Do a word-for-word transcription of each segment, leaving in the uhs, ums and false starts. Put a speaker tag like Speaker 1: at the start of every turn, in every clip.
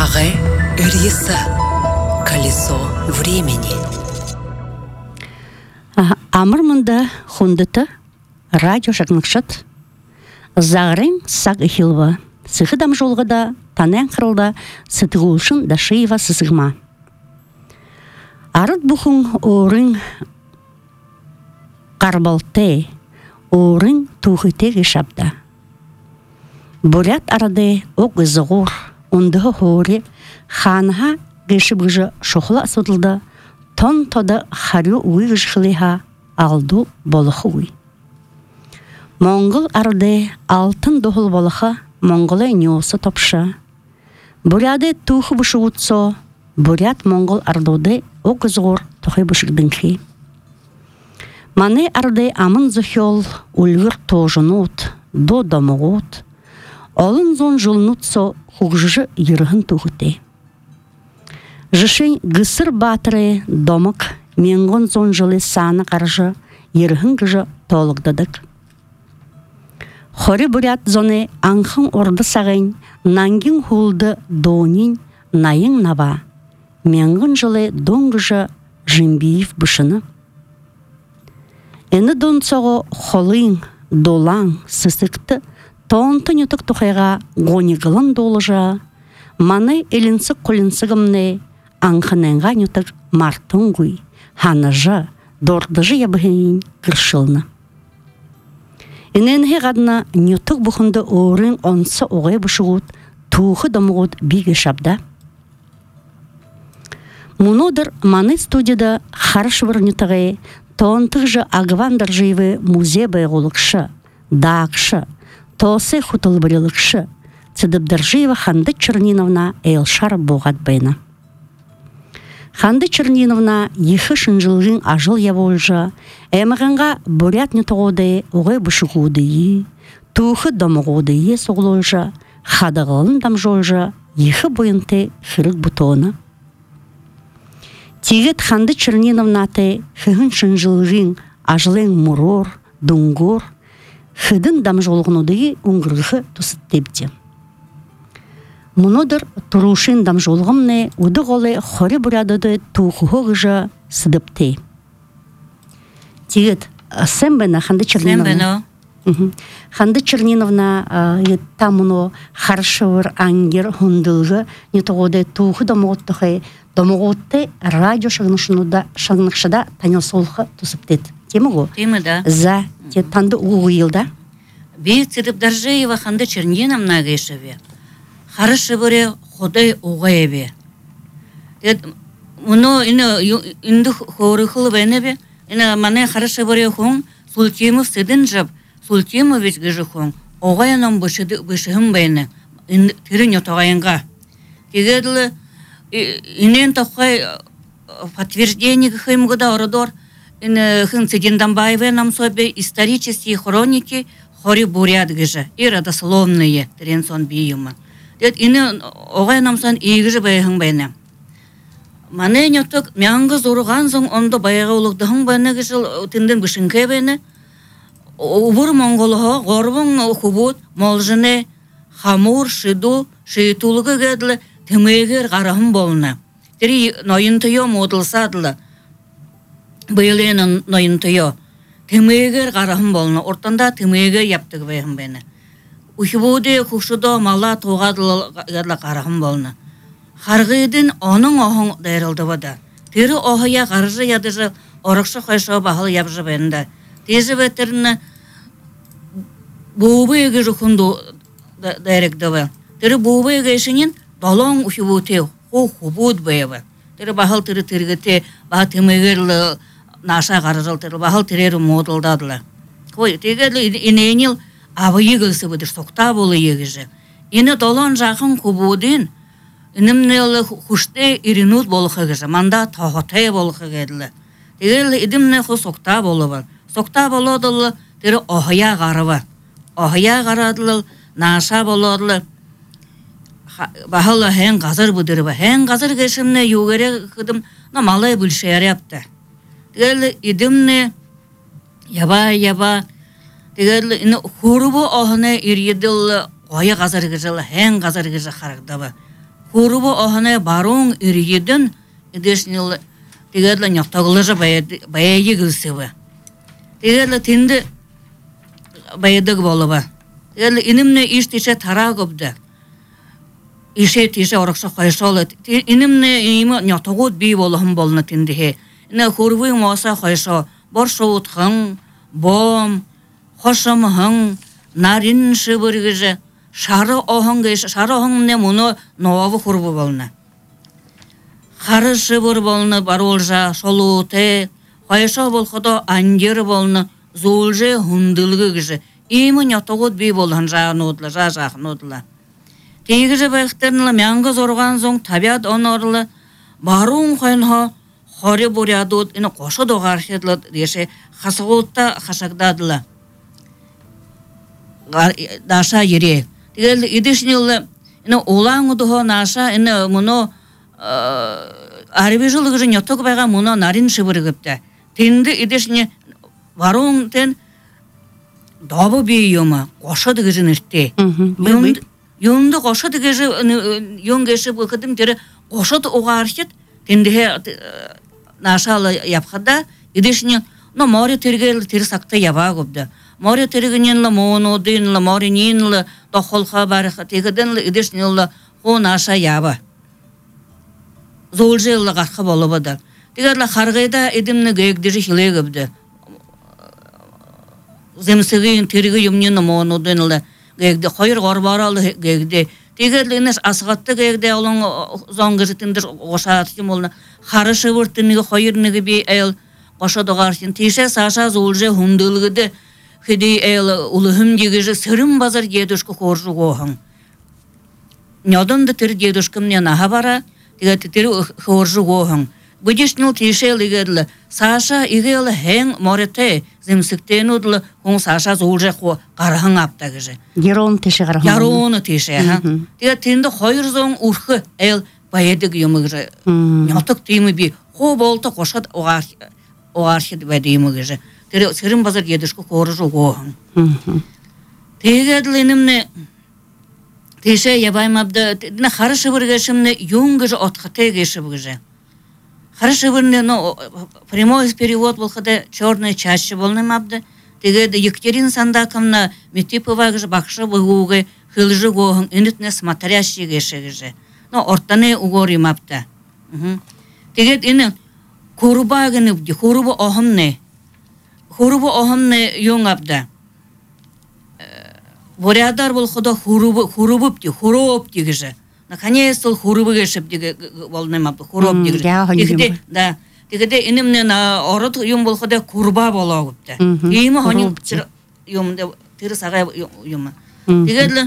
Speaker 1: Ағай үресі колесо времени.
Speaker 2: Амыр мұнда хундыты радио шагнықшат. Зағырын сақ ихилва. Сығыдам жолғыда танен қырылда сытығылшын дашыева сызығма. Арыт бұхын орын қарбалты, орын тұғыте ғышапта. Бурят арады оқ зығыр, ондығы хори, ханға ғышып ғыжы шоқыла сұдылды, тон тоды харю уй ғышқылыға алду болықы уй. Моңғыл арады алтын доғыл болықы Моңғылы нёсы топшы. Буряды тұхы бұшы ұтсо, бурят моңғыл ардуды оқ зығыр тұхы бұшықдыңқи. Маны арды амын зұхел үлгір тожынут, до домығут, олын зон жылнутсо хуғжы ерғын тұғыты. Жышын ғысыр батыры домық, менғын зон жылы саны қаржы, ерғын ғыжы толықдадық. Хори бурят зоны аңқын орды сағын, нангин хулды донин найын нава, менғын жылы дон ғыжы жымбиев бұшыны. Әні дон соғы холын, долаң, сысықты, тоңты нүтік тұқайға ғонигылын долыжа, маны елінсі құлінсігімне аңқыненға нүтік мартын ғуй, ханыжы, дордыжы ябығын кіршылны. Эненхе гадна нүтік бұхынды орын онсы оғай бұшығыд, туғы домығыд бигі шабда. Мұнодыр маны студияда харшывыр нүтіғай, тоонтық жы ағывандар жайвы музей байғылықшы, дақшы, тосы хутылбырылықшы, цыдыбдар жайвы Ханды Черниновна Элшар боғат байна. Ханды Черниновна ехы шынжылғын ажыл яволжа, әміғанға бурят нүтіғуды оғай бұшығуды, туғы домығуды соғылжа, хадығылын дамжолжа, ехы бойынты хырық бұтоны. Тегет Ханды Черниновнаты хыгын шынжылғын ажылын мұрор, дунгор, хыдын дамжолғынуды ұңғырғы тұсыттепті. Мұнодыр тұрушын дамжолғымны уды ғолы хори бұрадыды туғығы ғыжа сыдыпты. Тегет, сән бәні Ханды Черниновна? Ханды Черниновна тамыно харшывыр аңгер хундылғы нетоғыды туғы дамығыттығы домығытты радио шағынықшыда танил солғы тұсыптет. Темі ғо?
Speaker 3: Темі да.
Speaker 2: За, те танды ұғы елда?
Speaker 3: Бейік Цырыпдаржаева Ханды Черниновна ғайшыве. Харышы бұре ходай ұға ебе. Мұны инді хорықылы бәйні бе, маны харышы бұре хуң Султимов сыдын жап, Султимович ғыжы хуң оғайынан бұшығым бәйні, түрін етоғайынға. Тегеділі инен тақай подтверждение хымгыда ордор хын Цыдинданбаеве нам собе исторические хроники хори бурят гыжа и родословные тренсон биюма. Дет ине огай намсан игыжы байхын байна. Мане нёток мяңгы зорган соң ондо байга улугдахын байна гыжыл тинден бышынкай байна. Убур монголга горбун хубут молжыне хамур шиду шийтулгы гедле Тымегер қарағым болына. Тері нойынтыйо модылсадылы. Бөйлейнің нойынтыйо. Тымегер қарағым болына. Ортанда тымегер яптығы байғым бәйні. Ухибуды құшыдо мала тоғадылы қарағым болына. Қарғыйдың оның оғын дайрылды бада. Тері оғыя қаржы ядыжы орықшы қойшы бағылы ябжы бәйінді. Тезі бәтіріні бұғы егі жүхінді дайрекді бәй. Тері бұғы егі ішінен Долон ухибуте ху хубут бэйва. Тері бағыл тері тергіте, бағыл темегерлі наша қаржыл тері, бағыл терері модылдадылы. Қой, тегерлі инейнел абы егілсі бұдыр, соқта болы егіжі. Ині долон жақын хубудын, инімнелі хуште иринут болықы гіжі, манда тағытай болықы геділі. Тегерлі идімне ху соқта болы бар. Соқта болодылы, тері оғыя қарыва. Оғыя қарадылы, наша болодылы. Бағылы хән ғазыр бұдыры ба. Хән ғазыр кешімне югере қыдым на малай бүлшәр япты. Тегерлі идімне яба-яба. Тегерлі іні хурубу оғыны ирjedілі ойы ғазыр кешілі, хән ғазыр кеші қарықтабы. хурубу охана барун ириден идешнил тегедла нятаглажа баяйы гылсыбы. Тегедла тинди баяйдык болуба. Тегедла инимне иш тише тарагыбды. Ише тише оракша хайшалы. Инимне има нятагуд бей болухым болна тиндихе. Ина хурубу моса хайша боршоутхын, бом, хошамхын, нарин шыбыргыжы, шары оғыңгыш, шары оғыңне мұны новы хурбу болна. Хары шыбыр болна бар олжа, шолуты, хайша болхыда андер болна, зулжы хундылгы гыжы. Имы нятагуд бей болған жағынудылы, жа-жағынудылы. Тегіжі байықтарынылы мәңгі зорған зоң табиат онорлы, баруын қайынға хори бурядуд, ина қошы доғаршедлы деше хасығылтта хашагдадылы. Даша ере. Тегелі идешнелі, ина олаң ұдығы наша, ина мұны арбежылығы жын йоттық байға мұны нарин шыбыры көпті. Тенді идешне баруын тен дабы бей йома, қошы дығы жын іште. Йонды қошы дығы жын, йон кеші бұқыдым тері қошы доғаршет, тендіге нашалы япқада, идешне, но море тергелі тері сақты яба көпді. Море тергененлі моонудынлы, море нинлі, доқолға барыға, тегеденлі идешнелі о наша яба. Золжелі қарқы болыбыды. Тегерлі қарғайда едімні гейгдері хиле көпді. Земсігейін тергі юмнені моонудынлы гейгді, қойыр ғорбаралы гейгді. Тегерлі інеш асығатты гейгді олың зоңғы жітіндір ғошатым олына. Қары шыбыртыныға қойырныға бей әйіл қошадығарсын. Теше саша золжы хундылғыды. Хидей әйілі ұлығым дегежі сырым базар дедушкі қоржы қоғын. Нядымды тір дедушкімнен аға бара, дегеті тір қоржы қоғын. Бұдешнел тешел егерлі, Саша егелі хәң морете земсіктен ұдылы, он Саша золжы қарғын аптағыжы.
Speaker 2: Яроны теше қарғын.
Speaker 3: Яроны теше, дегеті тенді қойыр зоң ұрқы әйіл байедік емігіжі. Нятық деймі бей, қо болты қошат оғаршет бәдеймігіжі. Сырым базар дедушкі қоржы қоғын. Тегеділ енімні теше ябаймабды, қары шыбыргешімні юнгіжі отқыте кешібгіжі. Қары шыбырны прямой перевод болқыда черный чаще болнымабды. Тегеді Екатерин Сандакымна Метиповагыжы бақшы бұғуғы хылжы қоғын үнітіне смотрящий кешігіжі. Ортаны ұғоримабды. Тегеді ені құрыбағыны, құрыбы оғымны. Хурубу оғымны йоңапда. Борядар бұл құда хурубып де, хуроп дегіжі. Наконец-то хурубы кешіп деге болнымапды, хуроп дегіжі. Дегіде інімнен орыт йом бұл құда курба бола өпті. Емі ғаним тірі сағай йомы. Дегедлі,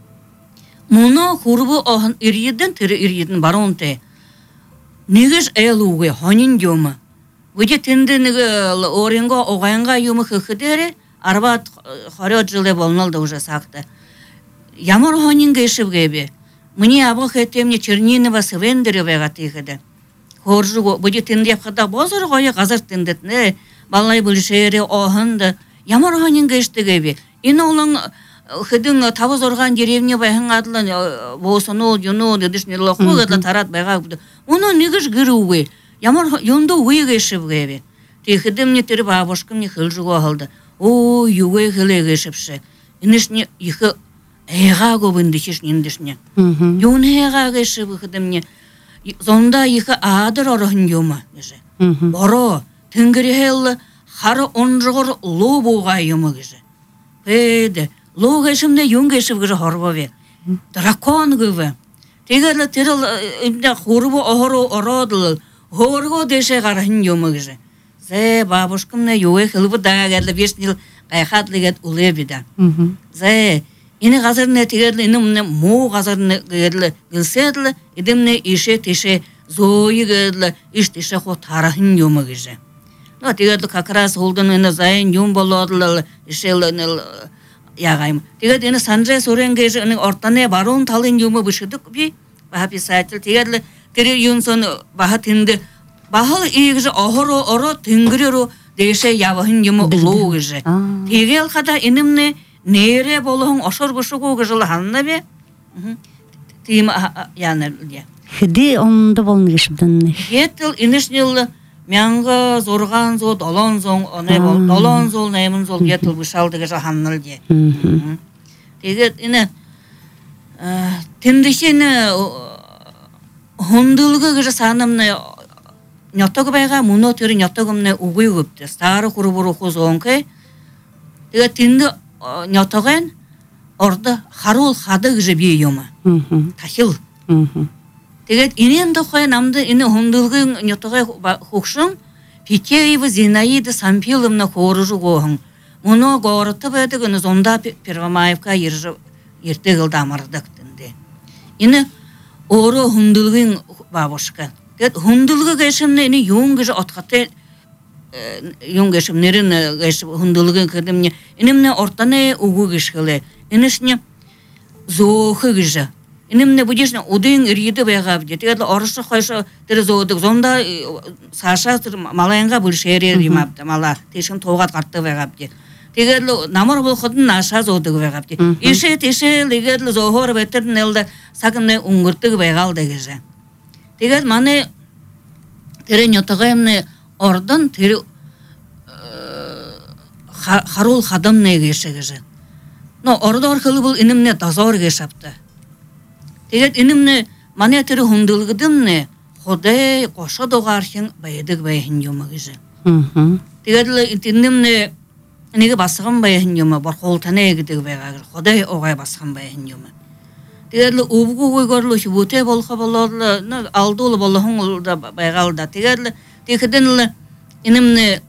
Speaker 3: мұны хурубы оғын ирjedden тірі ирjedden баронты. Негіж әйл уғы, ғанин йомы. Выйдет тенденеге оренго оғайынға юмы хыхыдері, арбат хорет жылы болналды уже сақты. Ямар ғанинға ешіп гейбе. Мне абыл хетемне Чернинова сывендері вайға тейхеді. Хоржығы, выйдет тенде япқада бозыр ғойы ғазар тендетіне, балай бүлшері оғынды. Ямар ғанинға ешті гейбе. Ені олың хыдың табыз орған деревне байғын адылын болсыну, юну, дедішнелі қоғыдла тарат байға күді. Оны негіш гірі уғай. Ямар йонды уйға ешіп гейбе. Тейхідімне тірі бабышкымне хылжығы оғылды. О, югай хылыға ешіпші. Инішне ехі әйға көбінді шешін ендішне. Йон әйға ешіп үхідімне. Зонда ехі адыр орығын йома. Боро, түнгірі хелі қары онжығыр лу бұға йома геші. Пейді, лу гешімде йон гешіп геші хорбаве. Дракон гөве. Тегерлі тіріл имде құрбы оғыру орадылы. Хорго деше қарахын йомығыжы. Зе бабушкымна юе хылбы дағагерлі бешнел қайқатлығет ұлы біда. Зе, ені ғазырны тегерлі, ені мұны му ғазырны герлі гілседілі, едімні ише теше зойы герлі, иш теше қо тарахын йомығыжы. Тегерлі қақырас олдың ені зайын йом болуадылы, ішел яғайым. Тегерлі ені санжай сөрен-гежі, ені ортаны баруын талын йомы бұшыдық бей, баға писатель. Тегерлі Тері юнсон баға тінді, бағал егізі оғыру ұры түнгіріру дейше явығын емі ұлу гізі. Тегел қада енімні нейре болуғын ошыр бұшы қоғы жылы ханына бе. тим яны ди.
Speaker 2: Хиди онда болны гешбден.
Speaker 3: Етил инешнил мянга зорган зо долон зон оне бол долон зол немин зол етил бушалдыгы жаханныл ди. Тэгээд ине тендишине хондулга гыжа санамны нятог байга муно төр нятогымны угуй гыпты. Стары курубуру хозонкай. Тэгээд тенди нятогын орда харул хады гыжа бийома. Тахил. Тэгээд инен дохой намды ине хондулгын нятогай хукшын Питеева Зинаида Сампиловна хоружу гоһын. Муно горты бэдэгын зонда Первомаевка ержы ертегыл дамардык тенди. Ине оро хондулгын бабушка. Гэт хондулга гэшимне ине юнгыжы аткаты юнгышымнерин гэш хондулгын кырдымне инемне ортаны угу гэшгылы. Инешне зоохы гэжы. Инемне будешне удын риді байгаб де. Тэгээд орышы хойшы тері зоодық зонда саша малайынға бүлшері римабды. Мала тешін тоғат қартты байгаб де. Тэгээд намыр бұл құдын наша зоодық байгаб де. Ишет ишел егед зоохор беттерін елді сақынны ұңғыртығы байғалды гэжі. Тэгээд маны тері нетығымны ордын тері харул хадымны гэші гэжі. Но орда орқылы бұл инемне дазор гэшапты. Тэгээд инемне мане тері хундылгыдымны ходай қоша доғархын байыдық байхын йома гэжі. Тэгээд инемне неге басығын байхын йома бар қолтаны егідік байға гэжі. Ходай оғай басығын байхын йома. Тэгээд ұбғы ойғарлы шүбөте болға боларлы алдылы болығын ұлда байғалда. Тэгээд текідін инемне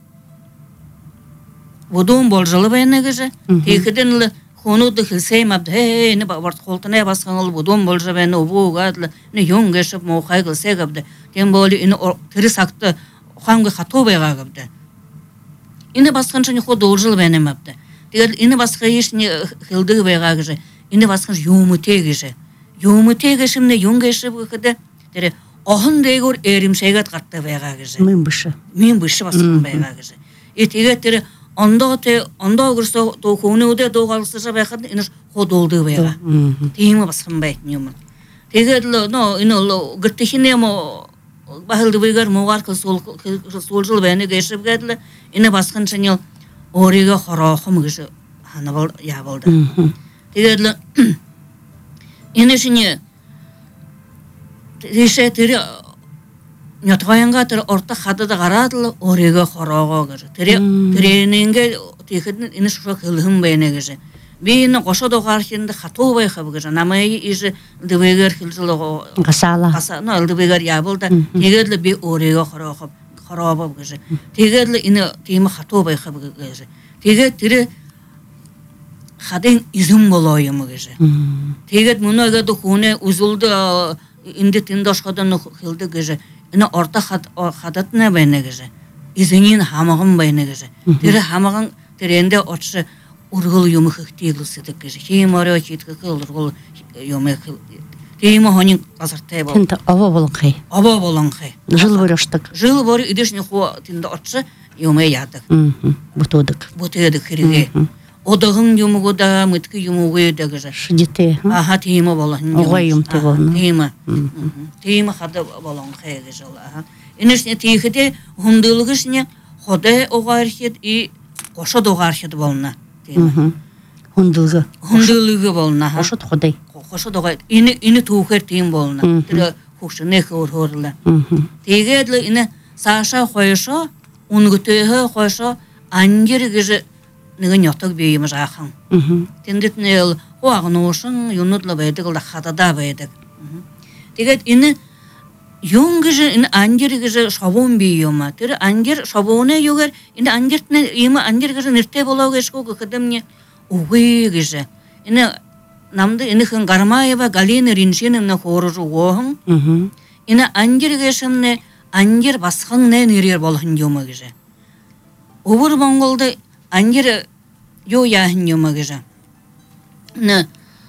Speaker 3: будуын болжылы байына гэжі. Текідін Хонуды хилсейм абды, хей, не барт қолтаны басқан ол будуын болжы байына ұбғы ғадылы, не юн гэшіп моқай қылсай ғабды. Тен болы ині тірі сақты қанғы қату байға ғабды. Ині басқан шыны қод олжылы байына мабды. Тэгээд ині басқа ешіне хилдығы байға гэжі. Ині басқан юмыте гэжі. Юмыте гэшімне юн гэшіп ғады. Тері оғын дейгор әрімшайғат қартты байға гэжі.
Speaker 2: Мен бұшы.
Speaker 3: Мен бұшы басқан байға гэжі. И тэгээд тері Онда те онда гурсо то хонуде догалсыжа байхад инеш ходолды байга. Тима басқан бай ньюман. Тэгээд но ино гыртихинемо бахылды байгар могар кыл солжыл байны гэшип гадла ине басқан чанел орига хорохым гэш ханабал ябалды. Тэгээд инешине тише тире Нятғайынға тірі орта қадыда қарадылы ориға хорого гэжі. Тренинге текетін іні шуша қылғым байыны гэжі. Бейіні қоша доғархенді қату байқабы гэжі. Намайы ежі үлдібегер қылжылы
Speaker 2: ғасала.
Speaker 3: Ғасала, үлдібегер ябылда. Тегедлі бей ориға хорого гэжі. Тегедлі іні теймі қату байқабы гэжі. Тегет тірі қадын изім болайымы гэжі. Тегет мұны әгеді құны ұзылды инде тіндашқадан қылды гэжі. Ина орта хадатна байна гэжі. Изінен хамағын байна гэжі. Тері хамағын теренде отшы ургыл юмы хықтиғылсыдық гэжі. Кейім арыға кеткі қыл ургыл юмы қыл. Кейімі хонин қазартай бол.
Speaker 2: Тінді аба болын қай.
Speaker 3: Аба болын қай.
Speaker 2: Жыл бөрі ұштық.
Speaker 3: Жыл бөрі үдешіне қуа тінді отшы юмы ядық.
Speaker 2: Бұтудық.
Speaker 3: Бұтудық хіреге. Одағын юмы ғуда, мүткі юмы ғойда гэжі.
Speaker 2: Шыдете.
Speaker 3: Аха, тейімі болын.
Speaker 2: Оғай юмты болын.
Speaker 3: Тейімі. Тейімі қады болын қай гэжі. Инешіне тейхіде хундылығышіне ходай оғархет и қошад оғархет болына.
Speaker 2: Хундылығы.
Speaker 3: Хундылығы болына.
Speaker 2: Қошад ходай.
Speaker 3: Қошад оғархет. Ині туғыр тейім болына. Тірі хұқшы нәкі ұрғырылы. Тейгедлі ині саша қойшы, ұнгытығы қойшы, ангер гэжі Нігін яқтық бейімі жақын. Тендетін әл оғын оғышын юнудлы бәйдік, олда қадада бәйдік. Тегет, іні юн кіжі, іні ангер кіжі шабуын бейімі. Тері ангер шабуыны йогер, іні ангертіне емі ангер кіжі нірте болау кешкі кідімне ұғы кіжі. Іні намды іні хын Гармаева Галина Риншенімні қорыжы оғын. Іні ангер кешімні ангер басқын нән ерер болғын йомы кіжі. Обыр Монголды ангер ё яхын йома гэжа. На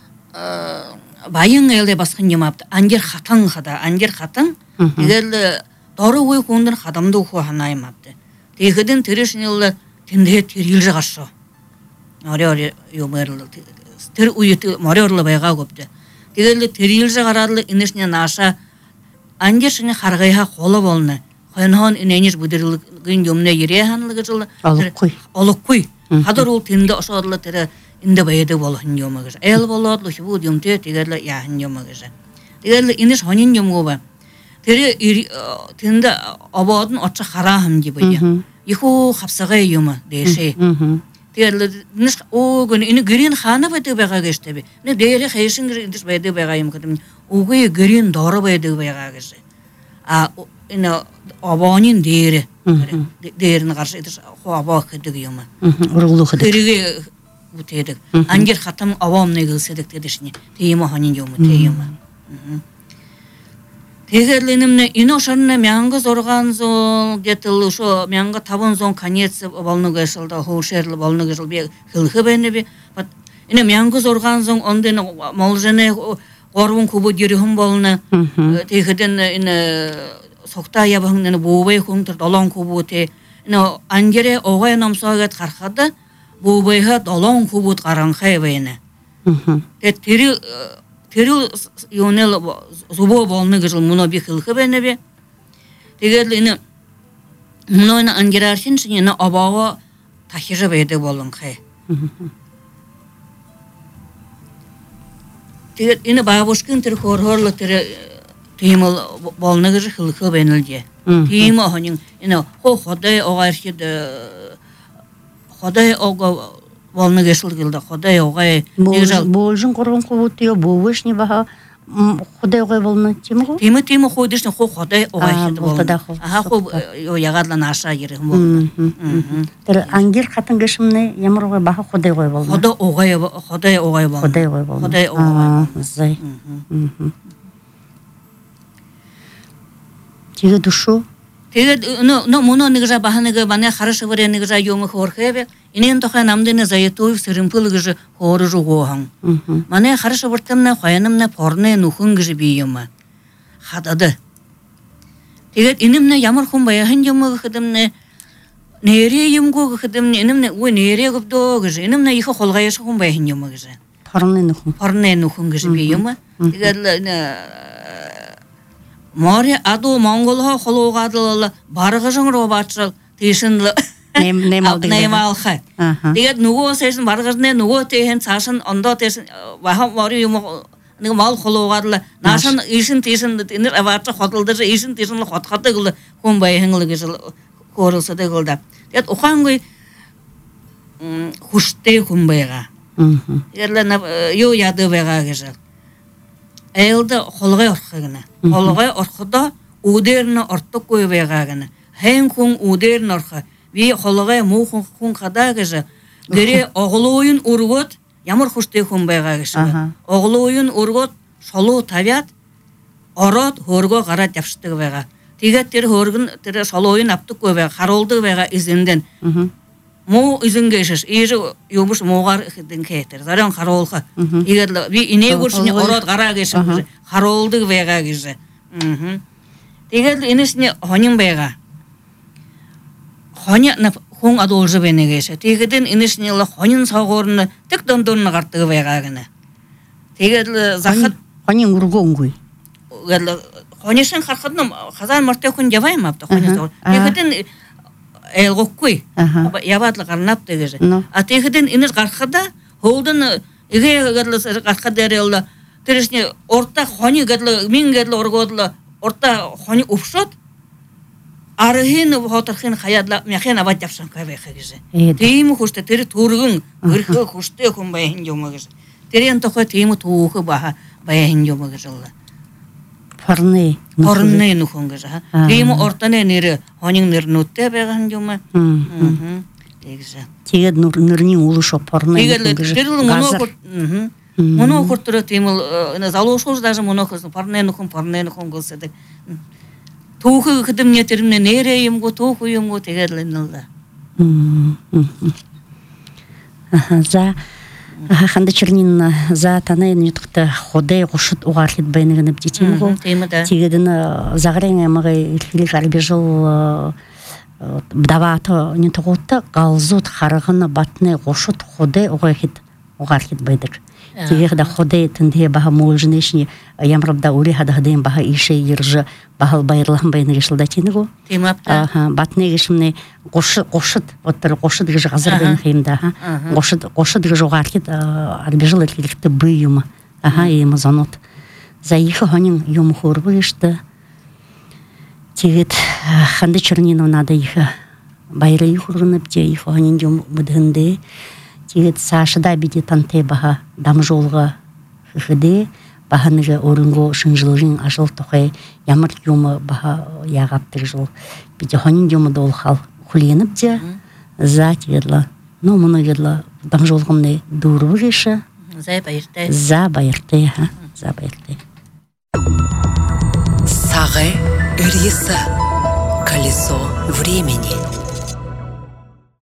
Speaker 3: байын элде басқан йомапты. Ангер хатан хада, ангер хатан. Егерлі дары ой қондыр хадамды ұқу ханаймапты. Тегідін тірішінелі тінде терилжі қашы. Маре-аре йомарлы. Тір уйеті маре-арлы байға көпті. Тегелі терилжі қарадылы инешне наша андешіне қарғайға қолы болны. Қойнаған иненеш бұдырылығын емне ереханлығы жылы.
Speaker 2: Олыққой.
Speaker 3: Олыққой. Қадар ол тенді ұшадылы тірі инді байды болығын емігіз. Әл боладылы шыбу демте тегелі яғын емігіз. Тегелі инеш хонин емгі Тері тенді абадын отча қарағым дебеді. Иху қапсаға емі дейші. Тегелі о күні іні гөрін қаны байды байға кештебі. Не дейірі қайшын гіріндіш байды байға ем кедім. Оғы гөрін дары байды байға кеші. Іні абанын дейірі. Дейіріні қаршы етіш аба кедік емі.
Speaker 2: Ұрғылы кедік.
Speaker 3: Теріге бұтедік. Ангер қатам авамны кілседік дедішіне. Тейімі ханын емі, тейімі. Тегерлинімне иношанна мяңғы зорған зон, детілі шо мяңғы табын зон конец балны көшілді, хоушерлі балны көшілді, хылхы бәні бе. Ине мяңғы зорған зон, онден малжыны ғорвын көбі деріхім балны, тегеден соқта ябығын бұбай көңтір долан көбі өте. Ангере оғай намсағат қарқады, бұбайға долан көбі қаранқай бәйіні. Тері Терил юнел зубо болны гыжыл муно би хылхы бенебе. Тегерле ине муно ина ангераршин шине абага тахижа бейде болын хай. Тегер ине бабушкин тер хорхорлы тер тимыл болны гыжы хылхы бенелде. Тима ханин ине хо ходай огаршиде ходай ого Волны кешіл келді, Құдай оғай.
Speaker 2: Болжын қорғын қобыты, болғыш не баға Құдай оғай болны темі ғой?
Speaker 3: Темі темі қойдышын оғай оғай шеді болны.
Speaker 2: Болтада қол.
Speaker 3: Аға қол яғадлан аша ерігім болны.
Speaker 2: Тәрі ангер қатын кешіміне емір оғай баға Құдай оғай болны?
Speaker 3: Құдай оғай болны.
Speaker 2: Құдай оғай болны.
Speaker 3: Құдай оғай болны.
Speaker 2: Зай. Теге душу?
Speaker 3: Теге, ну, мұны негіза баханыға баны қарышы варя негіза емі хорхебе, инен тоқа намдыны заятуев сырымпыл гыжы хоры жуғуған. Маны қарышы вартымна қоянымна порны нухын гыжы бейемі. Хадады. Теге, инемна ямыр құм баяхын емі ғыдымны, нере емгі ғыдымны, инемна, ой, нере ғыпды гыжы, инемна иқы қолғайышы құм баяхын емі гыжы.
Speaker 2: Порны нухын.
Speaker 3: Порны нухын гыжы бейемі. Теге, Мари аду монголға қолуғадылы барығы жоңыр обатшыл тейшінлі наймалға. Дегет нүгі сейшін барғызны нүгі тейхін сашын онда тейшін ваха мари мал қолуғадылы нашын ешін тейшінді тейнір аватшы қотылдыры ешін тейшінлі қотқаты күлі көмбайыңылы кешіл көрілсіді күлді. Дегет ұқан көй құштей көмбайға. Дегетлі ю яды байға кешіл. Әйілді қолғай орқығына. Қолғай орқыда удеріні ортық көй байғағына. Хәйін күн удеріні орқы. Ви қолғай мұл күн қада кәжі. Гері оғылы ойын ұрғыт, ямыр құшты күн байға кәжі. Оғылы ойын ұрғыт, шолу табиат, орат, хөргі қарат япшыты байға. Тегет тері хөргін тері шолу ойын аптық көй байға, қаролды байға ізінден. Мо изингешеш, иже юбуш моғар хидин кетер. Заран қаролға. Егерлі, ви ине көршіне орат қара кешім. Қаролды байға кеші. Егерлі, инесіне хонин байға. Хоня хон адолжы бәне кеші. Тегеден инесіне хонин сауғырыны тік дондонны қартығы байға кені. Тегерлі, зақыт...
Speaker 2: Хонин ұрғы оңғой.
Speaker 3: Хонешін қарқыдным, қазан мұртты күн жабайым апты. Тегеден... Элгоккуй. Ябатлы қарнап дегеже. А тегеден инеш қарқыда, холдын иге гәдлі қарқы дәрелі, тересіне орта хони гәдлі, мен гәдлі орғодылы, орта хони ұпшот, арығын ғотырқын қаядла, мәқен абат япшан қайбай қағыжы. Тейімі құшты, тері тұрғын, үргі құшты күн байын жомағыжы. Терен тоқы тейімі туғы баға байын жомағыжылы.
Speaker 2: Порны.
Speaker 3: Порны нухун гыжа. Теймі ортаны нері, хонин нері нутте бәған жома. Тегізі.
Speaker 2: Тегед нұрнин улышо порны нухун гыжа.
Speaker 3: Газар. Мұны оқыртыры теймі, залошуыз даже мұны оқырсын, порны нухун, порны нухун гылсыды. Туғы қыдым нетерімне нере емгі, туғы емгі тегедлі нылда.
Speaker 2: За... Ханда чернин за тана нютыкта ходай гушут угарлит байныгын птитим го. Тигедин загрен амагы илхили гарбежил бдавато нютугутта галзут харыгын батны гушут ходай угарлит угарлит байдык. Тех да ходе тенде баха молжнешни ямрабда ури хададен баха ише иржа бахал байрлам байна решилда тинего.
Speaker 3: Темапта.
Speaker 2: Аха, батне гешмне гош гошит, оттер гошит геш газарбен химда, ха. Гошит гошит геш гаркит арбежил эркеликте быюма. Аха, ема занот. Заиха ханин юм хорбышта. Тегет ханды чернину надо их байры юхурнып те их ханин юм будынды. Тегет сашыда биде танте баха дамжолга хыхыде баханыга орынго шынжылын ажыл тохай ямар юмы баха ягаптыр жыл. Биде ханин юмы дол хал хуленып те за тегетла. Ну муны гедла дамжолгымны дуру реша.
Speaker 3: За байырты.
Speaker 2: За байырты, ха, за байырты.
Speaker 1: Сагы Риса. Колесо времени.